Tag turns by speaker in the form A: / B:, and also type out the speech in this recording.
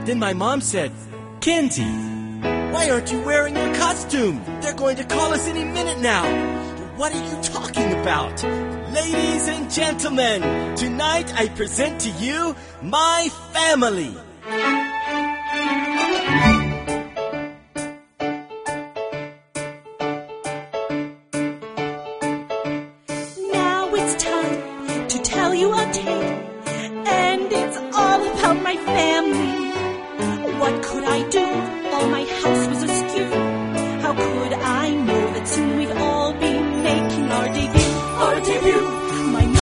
A: Then my mom said, "Kenzie, why aren't you wearing your costume? They're going to call us any minute now." "What are you talking about?" "Ladies and gentlemen, tonight I present to you my family."